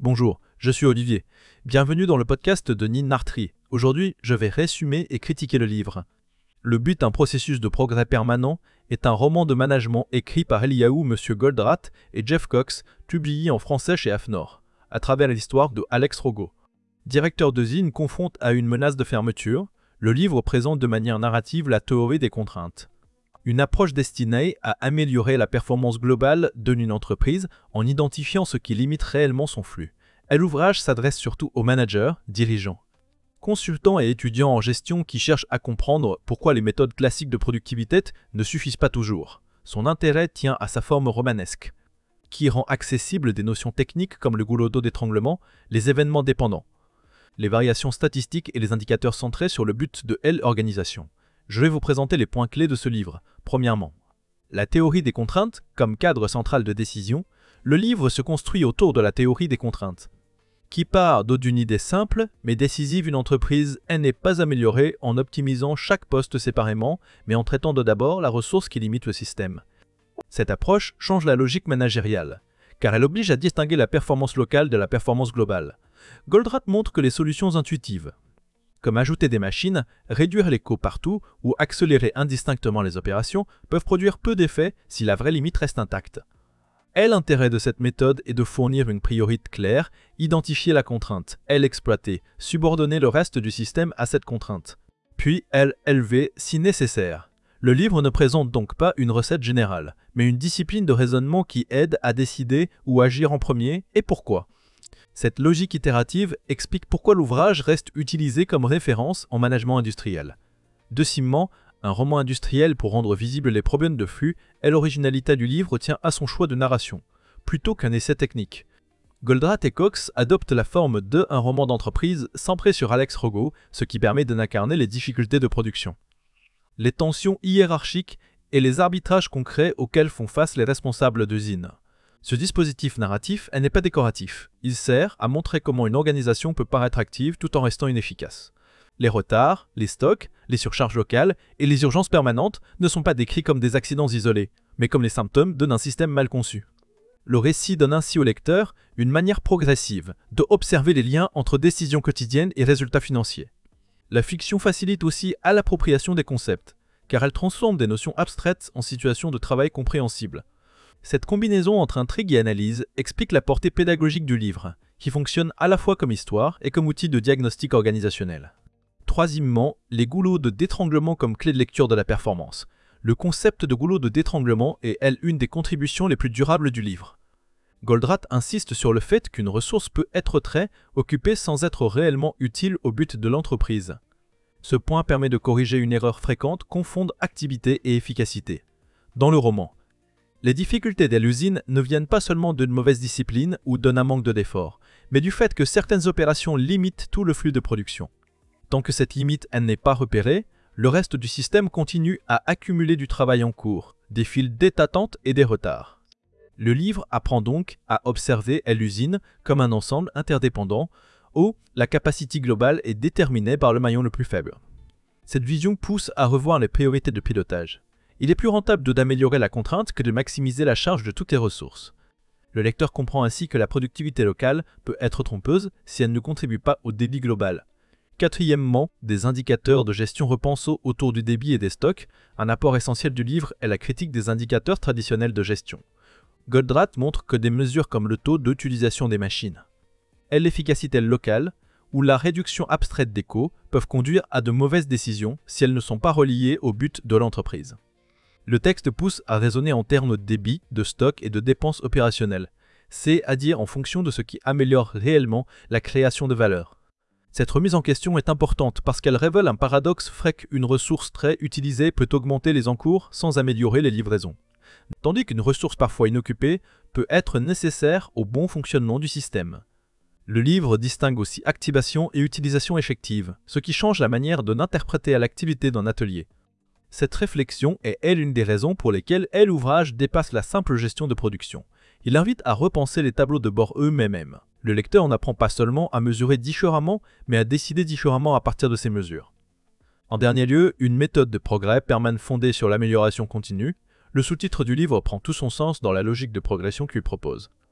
Bonjour, je suis Olivier. Bienvenue dans le podcast de Nin Nartri. Aujourd'hui, je vais résumer et critiquer le livre. Le but d'un processus de progrès permanent est un roman de management écrit par Eliyahu M. Goldratt et Jeff Cox, publié en français chez AFNOR, à travers l'histoire de Alex Rogo. Directeur de Zine confronte à une menace de fermeture, le livre présente de manière narrative la théorie des contraintes. Une approche destinée à améliorer la performance globale d'une entreprise en identifiant ce qui limite réellement son flux. L'ouvrage s'adresse surtout aux managers, dirigeants, consultants et étudiants en gestion qui cherchent à comprendre pourquoi les méthodes classiques de productivité ne suffisent pas toujours. Son intérêt tient à sa forme romanesque, qui rend accessibles des notions techniques comme le goulot d'eau d'étranglement, les événements dépendants, les variations statistiques et les indicateurs centrés sur le but de l'organisation. Je vais vous présenter les points clés de ce livre. Premièrement, la théorie des contraintes comme cadre central de décision. Le livre se construit autour de la théorie des contraintes, qui part d'une idée simple mais décisive. Une entreprise n'est pas améliorée en optimisant chaque poste séparément, mais en traitant d'abord la ressource qui limite le système. Cette approche change la logique managériale, car elle oblige à distinguer la performance locale de la performance globale. Goldratt montre que les solutions intuitives, comme ajouter des machines, réduire les coûts partout ou accélérer indistinctement les opérations, peuvent produire peu d'effets si la vraie limite reste intacte. L'intérêt de cette méthode est de fournir une priorité claire, identifier la contrainte, l'exploiter, subordonner le reste du système à cette contrainte, puis l'élever si nécessaire. Le livre ne présente donc pas une recette générale, mais une discipline de raisonnement qui aide à décider où agir en premier et pourquoi. Cette logique itérative explique pourquoi l'ouvrage reste utilisé comme référence en management industriel. Deuxièmement, un roman industriel pour rendre visibles les problèmes de flux et l'originalité du livre tient à son choix de narration, plutôt qu'un essai technique. Goldratt et Cox adoptent la forme d'un roman d'entreprise centré sur Alex Rogo, ce qui permet d'incarner les difficultés de production, les tensions hiérarchiques et les arbitrages concrets auxquels font face les responsables d'usine. Ce dispositif narratif n'est pas décoratif. Il sert à montrer comment une organisation peut paraître active tout en restant inefficace. Les retards, les stocks, les surcharges locales et les urgences permanentes ne sont pas décrits comme des accidents isolés, mais comme les symptômes d'un système mal conçu. Le récit donne ainsi au lecteur une manière progressive d'observer les liens entre décisions quotidiennes et résultats financiers. La fiction facilite aussi à l'appropriation des concepts, car elle transforme des notions abstraites en situations de travail compréhensibles. Cette combinaison entre intrigue et analyse explique la portée pédagogique du livre, qui fonctionne à la fois comme histoire et comme outil de diagnostic organisationnel. Troisièmement, les goulots d'étranglement comme clé de lecture de la performance. Le concept de goulot d'étranglement est, une des contributions les plus durables du livre. Goldratt insiste sur le fait qu'une ressource peut être très occupée sans être réellement utile au but de l'entreprise. Ce point permet de corriger une erreur fréquente, confondre activité et efficacité. Dans le roman, les difficultés de l'usine ne viennent pas seulement d'une mauvaise discipline ou d'un manque d'effort, mais du fait que certaines opérations limitent tout le flux de production. Tant que cette limite n'est pas repérée, le reste du système continue à accumuler du travail en cours, des files d'attente et des retards. Le livre apprend donc à observer l'usine comme un ensemble interdépendant où la capacité globale est déterminée par le maillon le plus faible. Cette vision pousse à revoir les priorités de pilotage. Il est plus rentable d'améliorer la contrainte que de maximiser la charge de toutes les ressources. Le lecteur comprend ainsi que la productivité locale peut être trompeuse si elle ne contribue pas au débit global. Quatrièmement, des indicateurs de gestion repensent autour du débit et des stocks. Un apport essentiel du livre est la critique des indicateurs traditionnels de gestion. Goldratt montre que des mesures comme le taux d'utilisation des machines, et l'efficacité locale ou la réduction abstraite des coûts peuvent conduire à de mauvaises décisions si elles ne sont pas reliées au but de l'entreprise. Le texte pousse à raisonner en termes de débit, de stock et de dépenses opérationnelles, c'est-à-dire en fonction de ce qui améliore réellement la création de valeur. Cette remise en question est importante parce qu'elle révèle un paradoxe fréquent qu'une ressource très utilisée peut augmenter les encours sans améliorer les livraisons, tandis qu'une ressource parfois inoccupée peut être nécessaire au bon fonctionnement du système. Le livre distingue aussi activation et utilisation effective, ce qui change la manière d'interpréter l'activité d'un atelier. Cette réflexion est l'une des raisons pour lesquelles l'ouvrage dépasse la simple gestion de production. Il invite à repenser les tableaux de bord eux-mêmes. Le lecteur n'apprend pas seulement à mesurer différemment, mais à décider différemment à partir de ces mesures. En dernier lieu, une méthode de progrès permanent fondée sur l'amélioration continue. Le sous-titre du livre prend tout son sens dans la logique de progression qu'il propose.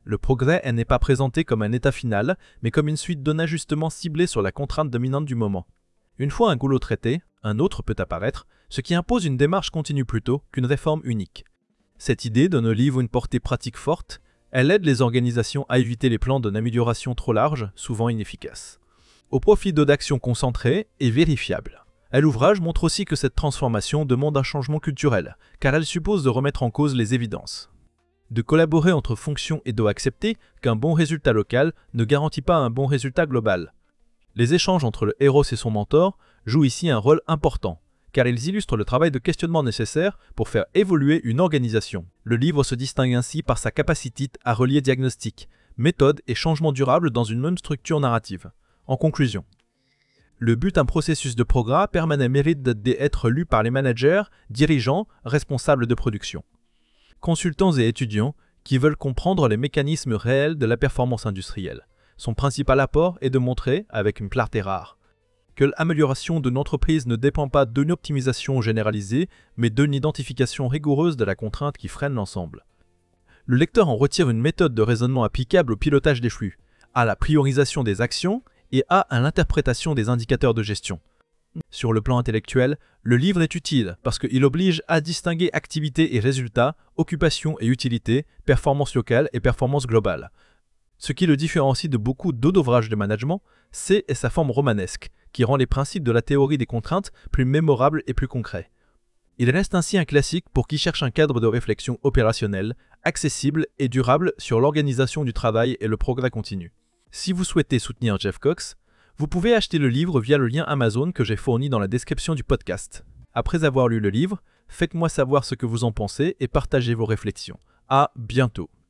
Le progrès n'est pas présenté comme un état final, mais comme une suite d'ajustements ciblés sur la contrainte dominante du moment. Une fois un goulot traité, un autre peut apparaître, ce qui impose une démarche continue plutôt qu'une réforme unique. Cette idée donne au livre une portée pratique forte. Elle aide les organisations à éviter les plans d'amélioration trop larges, souvent inefficaces, au profit d'actions concentrées et vérifiables. L'ouvrage montre aussi que cette transformation demande un changement culturel, car elle suppose de remettre en cause les évidences. De collaborer entre fonctions et d'accepter qu'un bon résultat local ne garantit pas un bon résultat global. Les échanges entre le héros et son mentor jouent ici un rôle important, car ils illustrent le travail de questionnement nécessaire pour faire évoluer une organisation. Le livre se distingue ainsi par sa capacité à relier diagnostic, méthode et changement durable dans une même structure narrative. En conclusion, le but d'un processus de progrès permanent mérite d'être lu par les managers, dirigeants, responsables de production, consultants et étudiants qui veulent comprendre les mécanismes réels de la performance industrielle. Son principal apport est de montrer, avec une clarté rare, que l'amélioration d'une entreprise ne dépend pas d'une optimisation généralisée, mais d'une identification rigoureuse de la contrainte qui freine l'ensemble. Le lecteur en retire une méthode de raisonnement applicable au pilotage des flux, à la priorisation des actions et à l'interprétation des indicateurs de gestion. Sur le plan intellectuel, le livre est utile parce qu'il oblige à distinguer activité et résultats, occupation et utilité, performance locale et performance globale. Ce qui le différencie de beaucoup d'autres ouvrages de management, c'est sa forme romanesque, qui rend les principes de la théorie des contraintes plus mémorables et plus concrets. Il reste ainsi un classique pour qui cherche un cadre de réflexion opérationnel, accessible et durable sur l'organisation du travail et le progrès continu. Si vous souhaitez soutenir Jeff Cox, vous pouvez acheter le livre via le lien Amazon que j'ai fourni dans la description du podcast. Après avoir lu le livre, faites-moi savoir ce que vous en pensez et partagez vos réflexions. À bientôt.